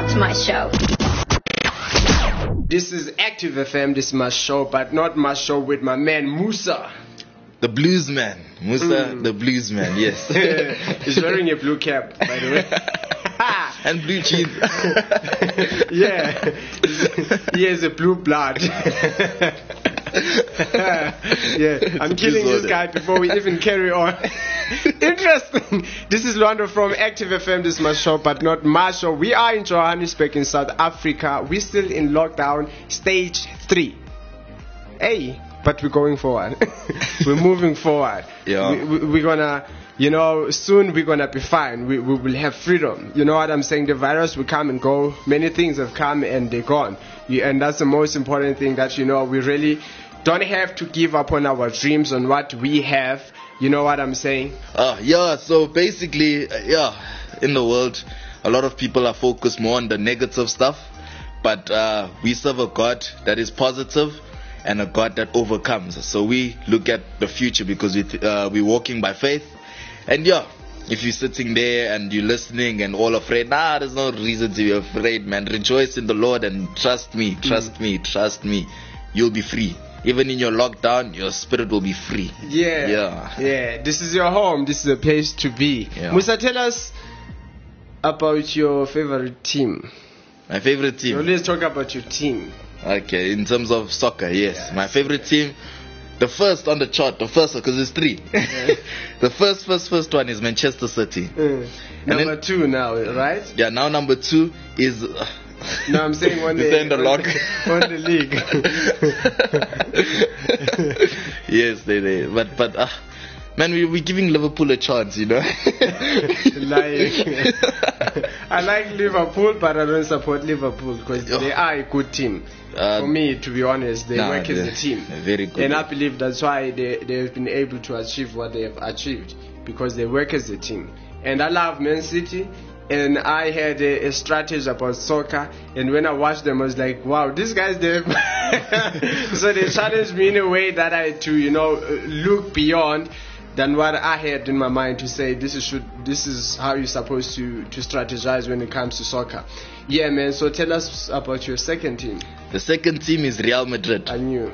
Not My Show. This is Active FM, this is my show, but not my show with my man Musa. The blues man. Musa, the blues man, yes. He's wearing a blue cap, by the way. And blue jeans. Yeah, he has a blue blood. Yeah, I'm killing this guy before we even carry on. Interesting. This is Luando from Active FM. This is my show, but not my show. We are in Johannesburg in South Africa. We're still in lockdown, stage 3. Hey, but we're going forward. We're moving forward. Yeah. We're gonna, soon we're gonna be fine. We will have freedom. You know what I'm saying? The virus will come and go. Many things have come and they're gone. And that's the most important thing, that we really don't have to give up on our dreams, on what we have. You know what I'm saying? So basically, in the world, a lot of people are focused more on the negative stuff, but we serve a God that is positive and a God that overcomes. So we look at the future because we're walking by faith. And if you're sitting there and you're listening and all afraid, there's no reason to be afraid, man. Rejoice in the Lord and trust me, trust me. You'll be free. Even in your lockdown, your spirit will be free. Yeah. This is your home. This is a place to be. Yeah. Musa, tell us about your favorite team. My favorite team. Let's talk about your team. Okay, in terms of soccer, yes. My favorite team, the first on the chart, because it's 3. The first one is Manchester City. Number 2 now, right? Yeah, now number 2 is... No, I'm saying on the league. Yes, they. But man, we're giving Liverpool a chance, Lying. I like Liverpool, but I don't support Liverpool because they are a good team. For me, to be honest, they work as a team. Very good. And I believe that's why they've been able to achieve what they have achieved, because they work as a team. And I love Man City. And I had a strategy about soccer, and when I watched them, I was like, wow, these guys, so they challenged me in a way that I had to, look beyond than what I had in my mind to say, this is how you're supposed to strategize when it comes to soccer. Yeah, man, so tell us about your second team. The second team is Real Madrid. I knew.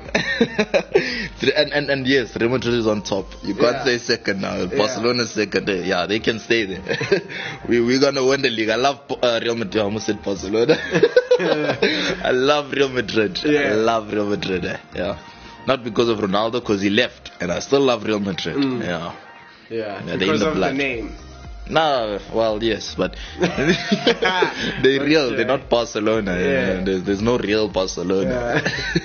and yes, Real Madrid is on top. You can't say second now. Barcelona is second. Yeah, they can stay there. We're going to win the league. I love Real Madrid. I almost said Barcelona. I love Real Madrid. Yeah. I love Real Madrid. Yeah. Not because of Ronaldo, because he left. And I still love Real Madrid. Yeah, because of the name. No, well, yes, but they're real. They're not Barcelona. Yeah. There's no real Barcelona.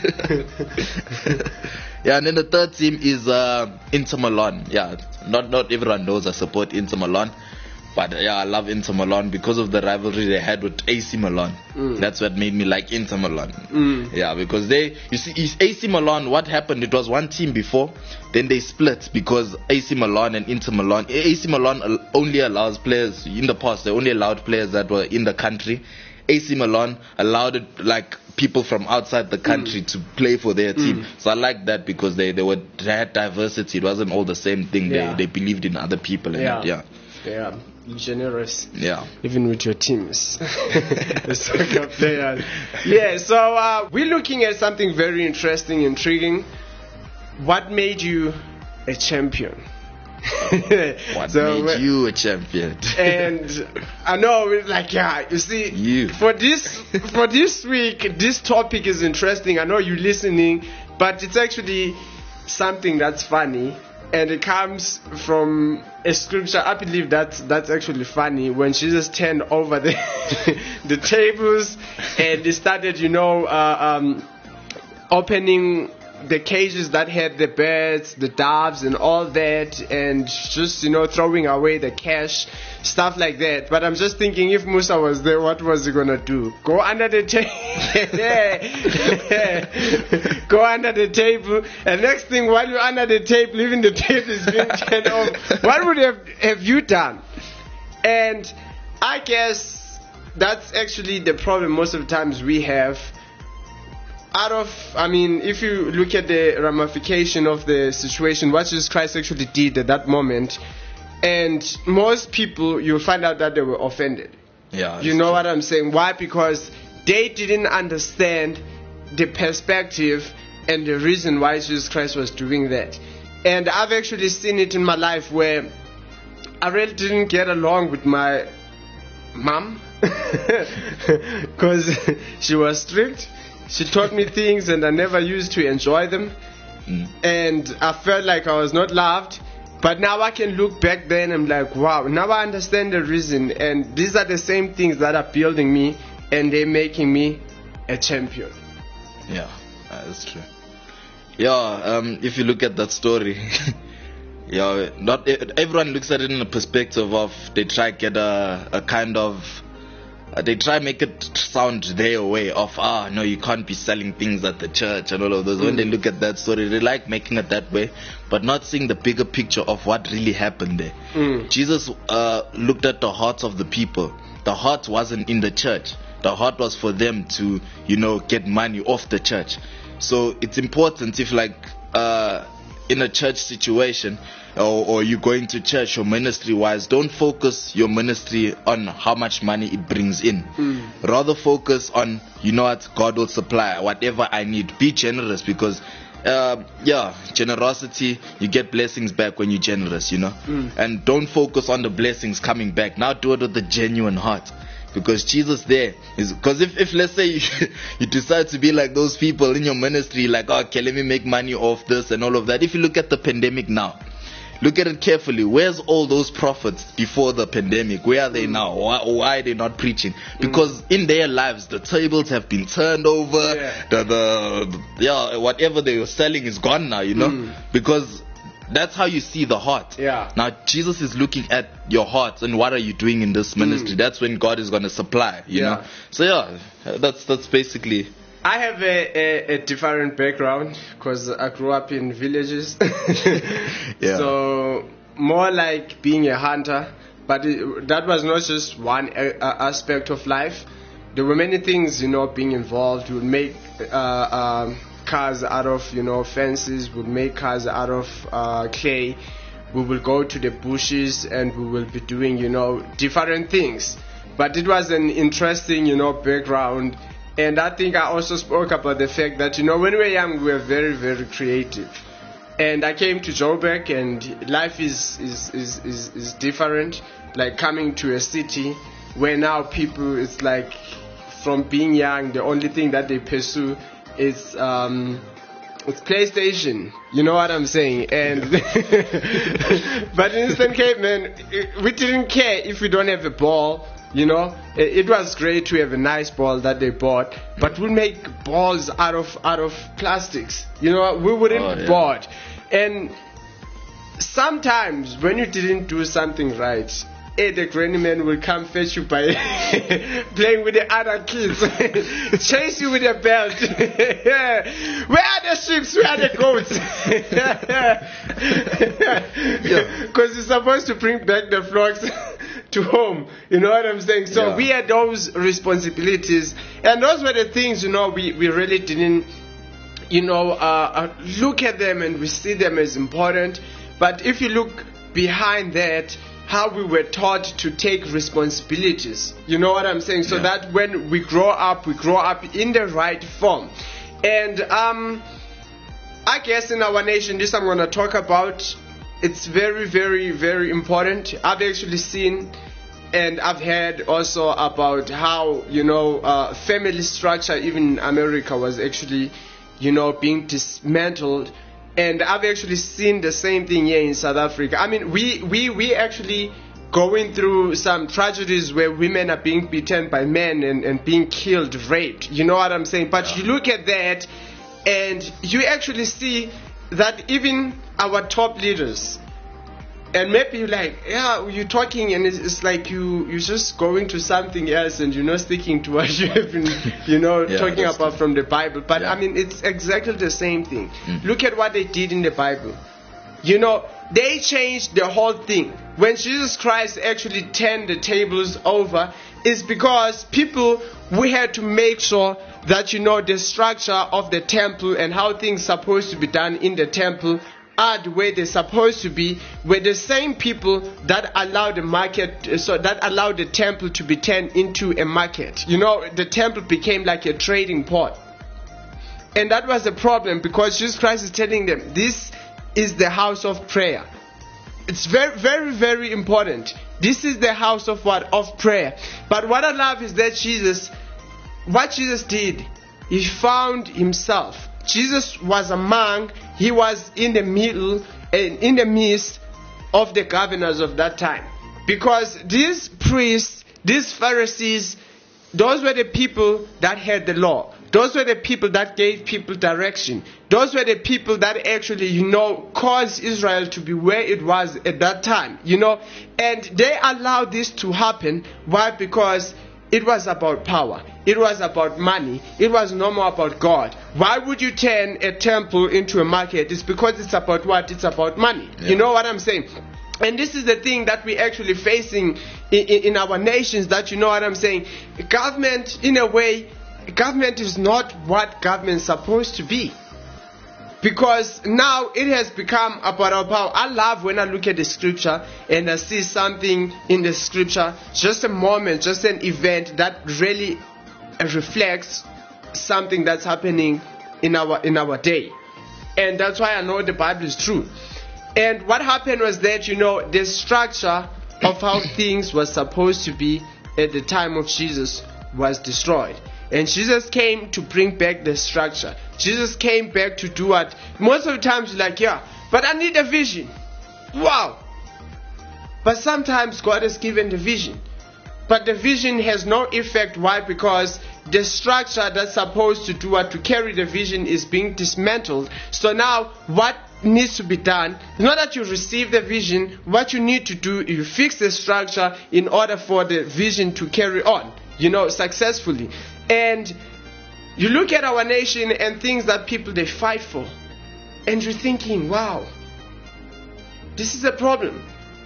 Yeah, and then the third team is Inter Milan. Yeah, not everyone knows I support Inter Milan, but I love Inter Milan because of the rivalry they had with AC Milan. That's what made me like Inter Milan. Yeah, because AC Milan, what happened? It was one team before, then they split because AC Milan and Inter Milan. AC Milan only allows players, in the past, they only allowed players that were in the country. AC Milan allowed it, like people from outside the country to play for their team. So I like that because they had diversity. It wasn't all the same thing. They believed in other people. And Yeah, generous. Yeah. Even with your teams. The soccer players. Yeah, so we're looking at something very interesting, intriguing. What made you a champion? What made you a champion? And I know it's like, you see, for this week, this topic is interesting. I know you're listening, but it's actually something that's funny. And it comes from a scripture. I believe that's actually funny. When Jesus turned over the the tables and they started, opening the cages that had the birds, the doves, and all that, and just throwing away the cash, stuff like that. But I'm just thinking, if Musa was there, what was he gonna do? Go under the table, go under the table, and next thing, while you're under the table, even the table is being turned over. What would have you done? And I guess that's actually the problem most of the times we have. If you look at the ramification of the situation, what Jesus Christ actually did at that moment, and most people, you'll find out that they were offended. Yeah. You know what I'm saying? Why? Because they didn't understand the perspective and the reason why Jesus Christ was doing that. And I've actually seen it in my life where I really didn't get along with my mom because she was strict. She taught me things and I never used to enjoy them. And I felt like I was not loved. But now I can look back then and I'm like, wow, now I understand the reason. And these are the same things that are building me and they're making me a champion. Yeah, that's true. Yeah, if you look at that story, yeah, not everyone looks at it in the perspective of they try get a kind of they try make it sound their way of no, you can't be selling things at the church and all of those. When they look at that story, they like making it that way, but not seeing the bigger picture of what really happened there. Jesus looked at the hearts of the people. The heart wasn't in the church. The heart was for them to, get money off the church. So it's important if in a church situation or you going to church or ministry wise, don't focus your ministry on how much money it brings in. Rather focus on, what God will supply, whatever I need. Be generous because generosity, you get blessings back when you're generous, and don't focus on the blessings coming back. Now do it with a genuine heart. Because Jesus there is, because if let's say you decide to be like those people in your ministry, like, okay, let me make money off this and all of that. If you look at the pandemic now, look at it carefully. Where's all those prophets before the pandemic? Where are they now? Why are they not preaching? Because in their lives, the tables have been turned over. Whatever they were selling is gone now, because that's how you see the heart. Yeah. Now Jesus is looking at your heart and what are you doing in this ministry. That's when God is going to supply. You know. So that's basically. I have a different background because I grew up in villages. So more like being a hunter, but that was not just one aspect of life. There were many things, being involved. We would make cars out of, fences. We would make cars out of clay. We will go to the bushes and we will be doing, different things. But it was an interesting, background. And I think I also spoke about the fact that, when we were young, we were very, very creative. And I came to Joburg and life is different. Like coming to a city where now people, it's like from being young, the only thing that they pursue is it's PlayStation. You know what I'm saying? And but in Eastern Cape, man, we didn't care if we don't have a ball. It was great to have a nice ball that they bought, but we'll make balls out of plastics. We wouldn't board. And sometimes when you didn't do something right, the granny man will come fetch you by playing with the other kids, chase you with a belt. Where are the sheep? Where are the goats? Because you're supposed to bring back the flocks to home. You know what I'm saying? So we had those responsibilities, and those were the things, we really didn't, look at them and we see them as important. But if you look behind that, how we were taught to take responsibilities. You know what I'm saying? So that when we grow up in the right form. And I guess in our nation, this I'm going to talk about, it's very, very, very important. I've actually seen and I've heard also about how, family structure, even in America, was actually, being dismantled. And I've actually seen the same thing here in South Africa. I mean, we actually going through some tragedies where women are being beaten by men and being killed, raped. You know what I'm saying? But you look at that and you actually see that even our top leaders, and maybe you're like, you're talking and it's like you're just going to something else and you're not sticking to what you have been, talking about from the Bible. But I mean, it's exactly the same thing. Look at what they did in the Bible. They changed the whole thing. When Jesus Christ actually turned the tables over, it's because we had to make sure that, the structure of the temple and how things supposed to be done in the temple are the way they're supposed to be were the same people that allowed the market, so that allowed the temple to be turned into a market. You know, the temple became like a trading port. And that was the problem, because Jesus Christ is telling them, this is the house of prayer. It's very, very, very important. This is the house of what? Of prayer. But what I love is that what Jesus did, he found himself. Jesus was he was in the middle and in the midst of the governors of that time. Because these priests, these Pharisees, those were the people that had the law. Those were the people that gave people direction. Those were the people that actually, caused Israel to be where it was at that time, And they allowed this to happen. Why? Because it was about power. It was about money. It was no more about God. Why would you turn a temple into a market? It's because it's about what? It's about money. Yeah. You know what I'm saying? And this is the thing that we're actually facing in our nations, that, you know what I'm saying? Government, in a way, government is not what government is supposed to be. Because now it has become about our power. I love when I look at the scripture and I see something in the scripture, just a moment, just an event that really reflects something that's happening in our day. And that's why I know the Bible is true. And what happened was that, the structure of how things were supposed to be at the time of Jesus was destroyed. And Jesus came to bring back the structure. Jesus came back to do what? Most of the times you're like, yeah, but I need a vision. Wow. But sometimes God has given the vision. But the vision has no effect. Why? Because the structure that's supposed to do what? To carry the vision is being dismantled. So now what needs to be done is not that you receive the vision. What you need to do is you fix the structure in order for the vision to carry on, successfully. And you look at our nation and things that people, they fight for. And you're thinking, wow, this is a problem.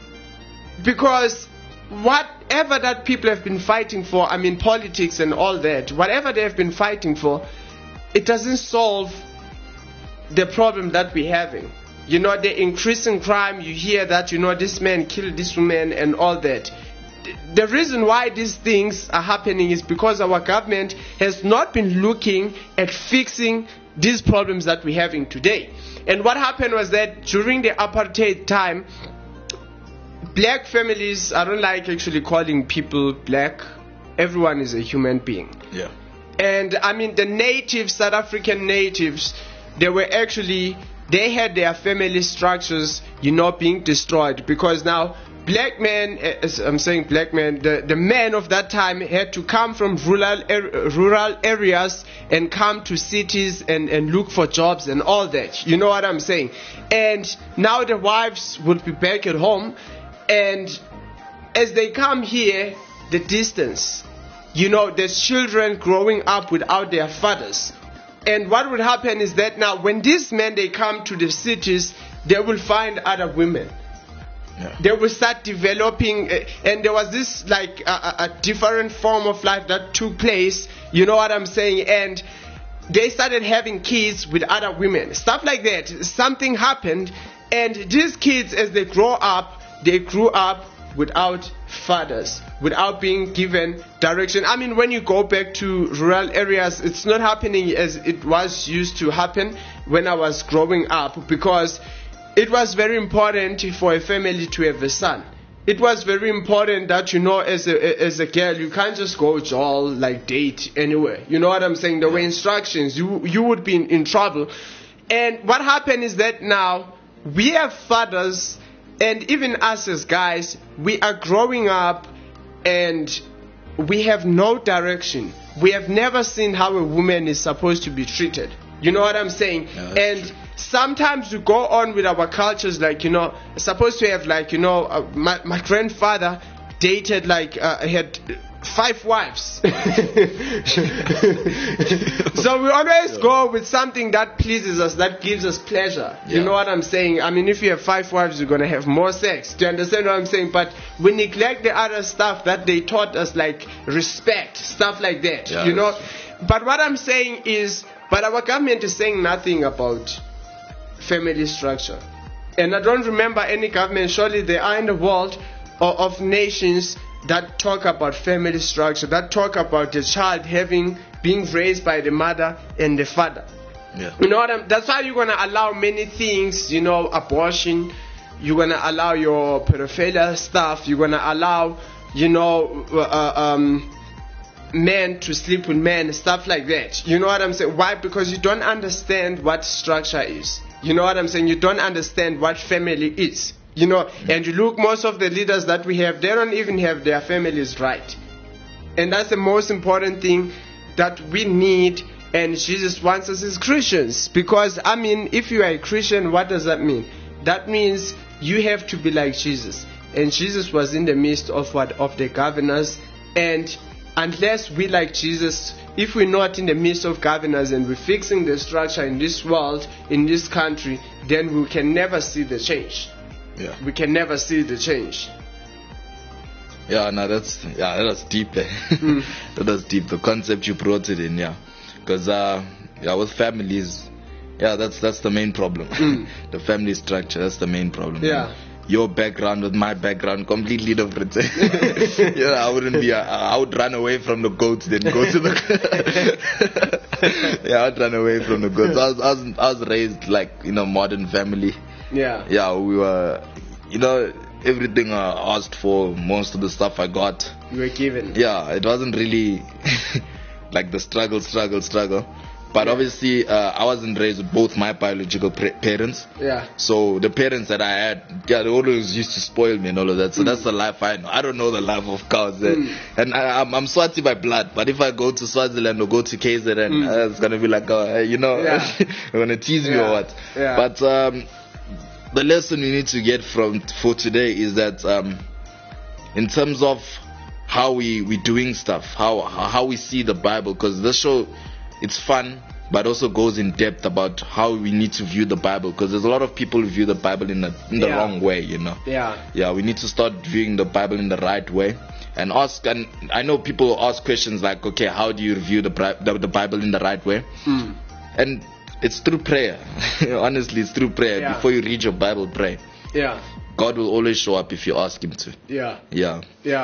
Because whatever that people have been fighting for, politics and all that, whatever they have been fighting for, it doesn't solve the problem that we're having. The increase in crime, you hear that, this man killed this woman and all that. The reason why these things are happening is because our government has not been looking at fixing these problems that we're having today. And what happened was that during the apartheid time, black families, I don't like actually calling people black. Everyone is a human being. Yeah. And the natives, South African natives, they had their family structures, being destroyed, because now black men, I'm saying black men, the men of that time had to come from rural areas and come to cities and look for jobs and all that. You know what I'm saying? And now the wives would be back at home, and as they come here, the distance, there's children growing up without their fathers. And what would happen is that now when these men, they come to the cities, they will find other women. Yeah. They will start developing, and there was this a different form of life that took place, you know what I'm saying, and they started having kids with other women, stuff like that. Something happened, and these kids, as they grew up without fathers, without being given direction. When you go back to rural areas, it's not happening as it was used to happen when I was growing up, because it was very important for a family to have a son. It was very important that, as a girl, you can't just go date anywhere. You know what I'm saying? There were instructions. You would be in trouble. And what happened is that now we have fathers, and even us as guys, we are growing up and we have no direction. We have never seen how a woman is supposed to be treated. You know what I'm saying? Yeah, and true. Sometimes we go on with our cultures, supposed to have my grandfather dated he had 5 wives. So we always go with something that pleases us, that gives us pleasure. You know what I'm saying? If you have 5 wives, you're going to have more sex. Do you understand what I'm saying? But we neglect the other stuff that they taught us, like respect, stuff like that. But what I'm saying is, but our government is saying nothing about family structure. And I don't remember any government. Surely there are in the world of nations that talk about family structure, that talk about the child being raised by the mother and the father. Yeah. You know that's why you're gonna allow many things. You know, abortion. You're gonna allow your pedophilia stuff. You're gonna allow, you know, men to sleep with men, stuff like that. You know what I'm saying? Why? Because you don't understand what structure is. You know what I'm saying? You don't understand what family is. You know, and you look, most of the leaders that we have, they don't even have their families right. And that's the most important thing that we need, and Jesus wants us as Christians. Because, I mean, if you are a Christian, what does that mean? That means you have to be like Jesus. And Jesus was in the midst of the governors. And unless we like Jesus, if we're not in the midst of governors and we're fixing the structure in this world, in this country, then we can never see the change. Yeah. We can never see the change. Yeah, no, that's deep. That was deep. The concept you brought it in, yeah. Because with families, yeah, that's the main problem. The family structure, that's the main problem. Yeah. Your background with my background, completely different. Yeah, I would run away from the goats, then go to the. Yeah, I'd run away from the goats. I was raised like in a modern family. Yeah. Yeah, we were, you know, everything I asked for, most of the stuff I got. You were given. Yeah, it wasn't really like the struggle. But obviously, I wasn't raised with both my biological parents. Yeah. So the parents that I had, yeah, they always used to spoil me and all of that. So that's the life I know. I don't know the life of cows. And I'm Swati by blood. But if I go to Swaziland or go to KZN, it's going to be like, you know, Yeah. they're going to tease me or what. Yeah. But the lesson we need to get for today is that in terms of how we doing stuff, how we see the Bible, because this show, it's fun, but also goes in depth about how we need to view the Bible, because there's a lot of people who view the Bible in the wrong way, you know. Yeah, we need to start viewing the Bible in the right way and ask. And I know people ask questions like, okay, how do you view the Bible in the right way? And it's through prayer. Honestly, it's through prayer. Yeah. Before you read your Bible, pray. Yeah. God will always show up if you ask him to. Yeah.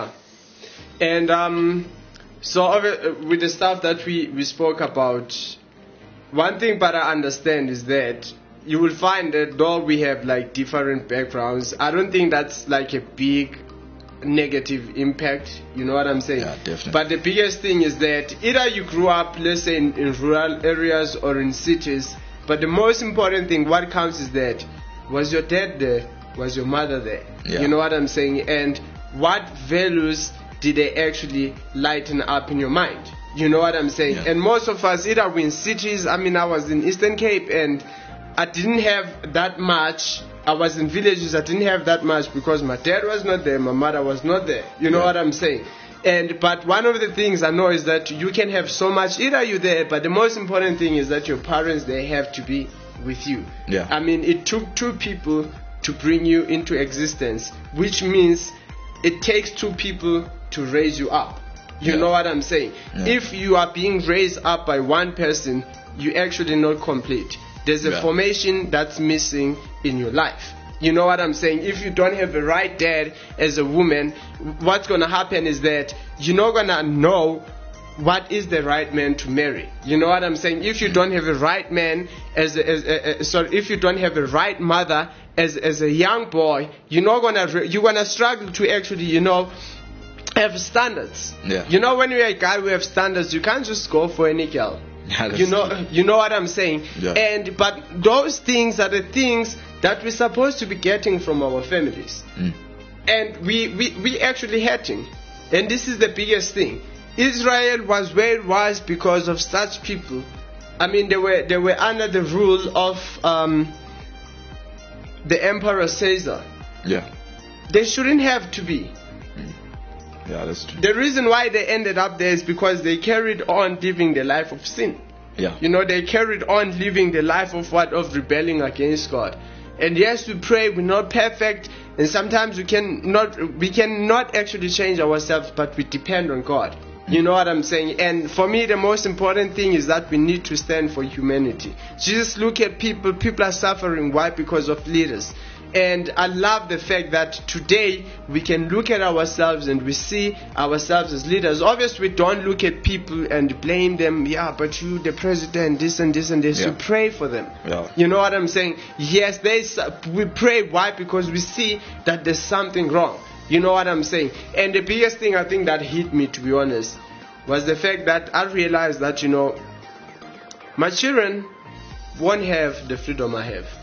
And so with the stuff that we spoke about, one thing but I understand is that you will find that though we have like different backgrounds, I don't think that's like a big negative impact. You know what I'm saying? Yeah, definitely. But the biggest thing is that either you grew up, let's say, in rural areas or in cities, but the most important thing, what counts is that, was your dad there? Was your mother there? Yeah. You know what I'm saying? And what values did they actually lighten up in your mind? You know what I'm saying? Yeah. And most of us, either we're in cities, I mean, I was in Eastern Cape and I didn't have that much. I was in villages, I didn't have that much because my dad was not there, my mother was not there. You know what I'm saying? But one of the things I know is that you can have so much, either you're there, but the most important thing is that your parents, they have to be with you. Yeah. I mean, it took two people to bring you into existence, which means it takes two people to raise you up. You know what I'm saying? Yeah. If you are being raised up by one person, you're actually not complete. There's a formation that's missing in your life. You know what I'm saying? If you don't have the right dad as a woman, what's going to happen is that you're not going to know what is the right man to marry. You know what I'm saying? If you don't have a right man if you don't have a right mother as a young boy, you're gonna struggle to actually, have standards. Yeah. You know, when you're a guy who have standards, you can't just go for any girl. Yeah, you know what I'm saying? Yeah. But those things are the things that we're supposed to be getting from our families. And we actually hating. And this is the biggest thing. Israel was where it was because of such people. I mean, they were under the rule of the Emperor Caesar. Yeah. They shouldn't have to be. Yeah, that's true. The reason why they ended up there is because they carried on living the life of sin. Yeah. They carried on living the life of rebelling against God. And yes, we pray, we're not perfect, and sometimes we cannot actually change ourselves, but we depend on God. You know what I'm saying? And for me, the most important thing is that we need to stand for humanity. Jesus, look at people are suffering. Why? Because of leaders. And I love the fact that today we can look at ourselves and we see ourselves as leaders. Obviously, we don't look at people and blame them. Yeah, but you, the president, this and this and this. Yeah. We pray for them. Yeah. You know what I'm saying? Yes, we pray. Why? Because we see that there's something wrong. You know what I'm saying? And the biggest thing I think that hit me, to be honest, was the fact that I realized that, my children won't have the freedom I have.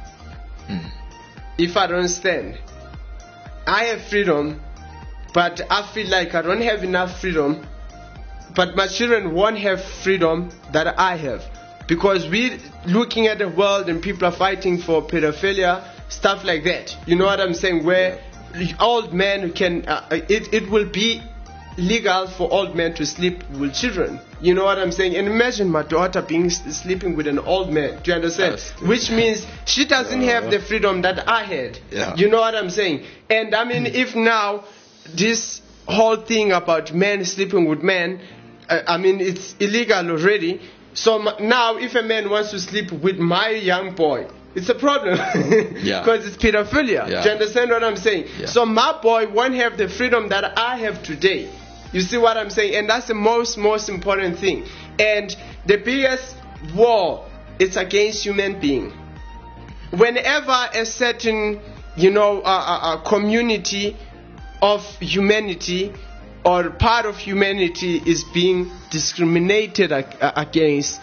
If I don't stand. I have freedom, but I feel like I don't have enough freedom, but my children won't have freedom that I have. Because we're looking at the world and people are fighting for pedophilia, stuff like that. You know what I'm saying? Where old men can, it will be legal for old men to sleep with children. You know what I'm saying? And imagine my daughter sleeping with an old man. Do you understand? Yes. Which means she doesn't have the freedom that I had. Yeah. You know what I'm saying? And I mean, if now this whole thing about men sleeping with men, it's illegal already. So now if a man wants to sleep with my young boy, it's a problem. Because it's pedophilia. Yeah. Do you understand what I'm saying? Yeah. So my boy won't have the freedom that I have today. You see what I'm saying? And that's the most important thing. And the biggest war, it's against human being. Whenever a certain, a community of humanity or part of humanity is being discriminated against,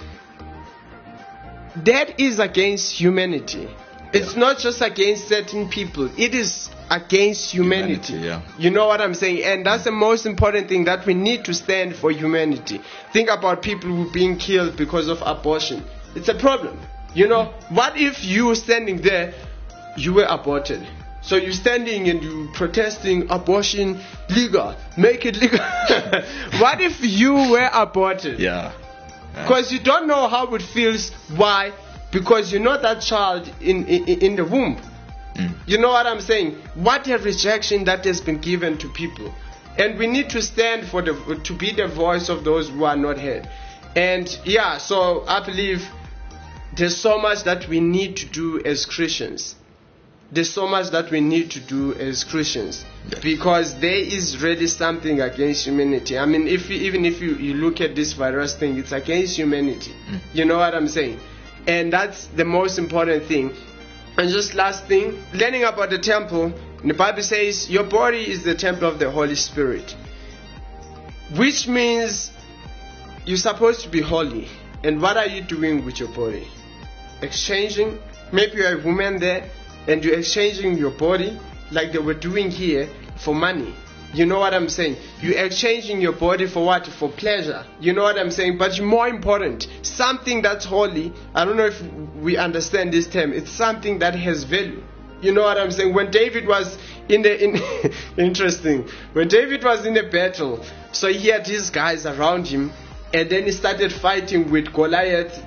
that is against humanity. It's not just against certain people. It is against humanity. Yeah. You know what I'm saying? And that's the most important thing, that we need to stand for humanity. Think about people who are being killed because of abortion. It's a problem. What if you standing there, you were aborted? So you're standing and you protesting abortion legal, make it legal. What if you were aborted? Yeah. Because you don't know how it feels. Why? Because you're not that child in the womb. You know what I'm saying? What a rejection that has been given to people. And we need to stand to be the voice of those who are not heard. And so I believe there's so much that we need to do as Christians. There's so much that we need to do as Christians. Yes. Because there is really something against humanity. I mean, even if you look at this virus thing, it's against humanity. You know what I'm saying? And that's the most important thing. And just last thing, learning about the temple, the Bible says your body is the temple of the Holy Spirit. Which means you're supposed to be holy. And what are you doing with your body? Exchanging. Maybe you're a woman there and you're exchanging your body like they were doing here for money. You know what I'm saying? You're exchanging your body for what? For pleasure. You know what I'm saying? But more important, something that's holy, I don't know if we understand this term, it's something that has value. You know what I'm saying? When David was interesting, when David was in a battle, so he had these guys around him, and then he started fighting with Goliath's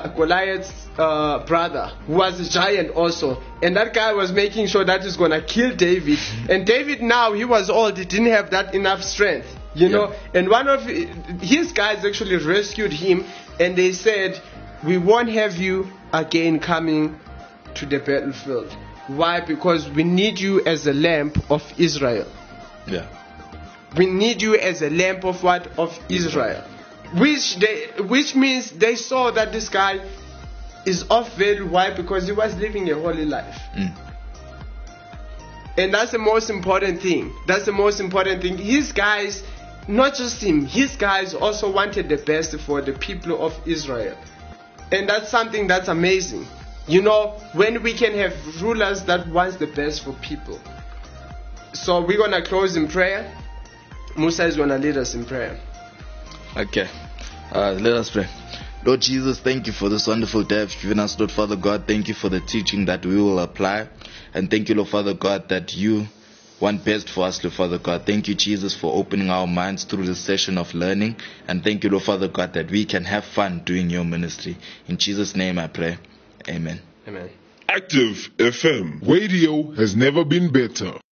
brother, who was a giant also, and that guy was making sure that he's gonna kill David. And David, now he was old, he didn't have that enough strength, you know. And one of his guys actually rescued him, and they said, we won't have you again coming to the battlefield. Why? Because we need you as a lamp of Israel. We need you as a lamp of what? Of Israel. Which means they saw that this guy is of value. Why? Because he was living a holy life. And that's the most important thing. That's the most important thing. His guys, not just him, his guys also wanted the best for the people of Israel. And that's something that's amazing. You know, when we can have rulers that wants the best for people. So we're going to close in prayer. Musa is going to lead us in prayer. Okay. Let us pray. Lord Jesus, thank you for this wonderful day you've given us, Lord Father God. Thank you for the teaching that we will apply. And thank you, Lord Father God, that you want best for us, Lord Father God. Thank you, Jesus, for opening our minds through this session of learning. And thank you, Lord Father God, that we can have fun doing your ministry. In Jesus' name I pray. Amen. Amen. Active FM. Radio has never been better.